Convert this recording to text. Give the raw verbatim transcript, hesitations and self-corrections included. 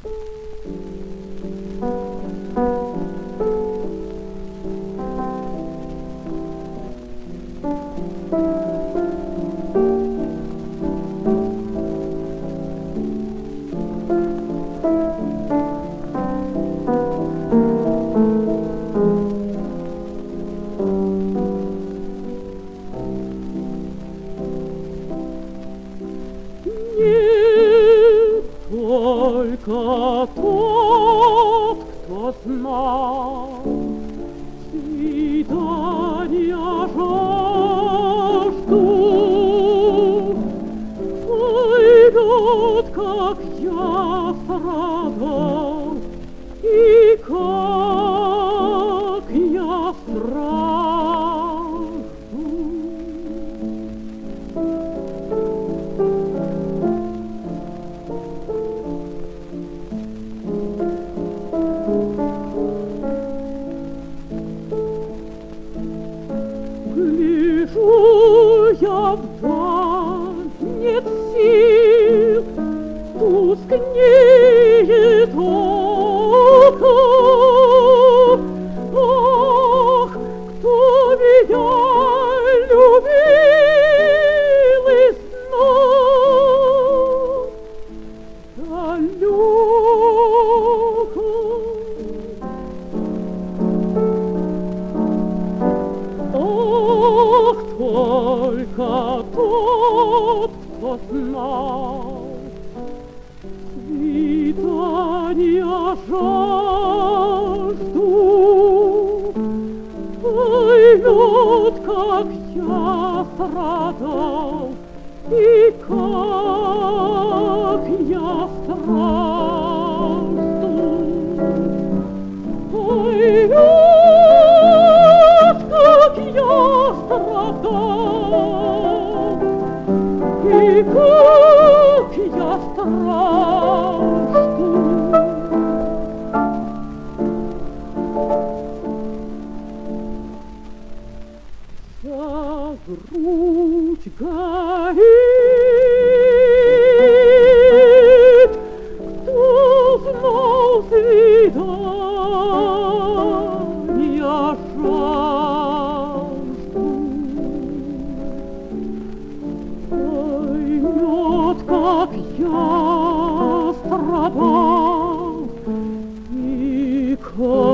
Только тот, кто знал свидания жажду, поймет, как я страдал и как я стражду. Гляжу я вдаль, нет сил, тускнеет око. Ах, кто меня любил из снов далеко. Ох, только тот, кто знал свидания жажду, поймет, как я страдал и как я стражду. Поймет, как я страдал и как я стражду. За грудь горит, кто знал свидания жажду, поймет, как я страдал и как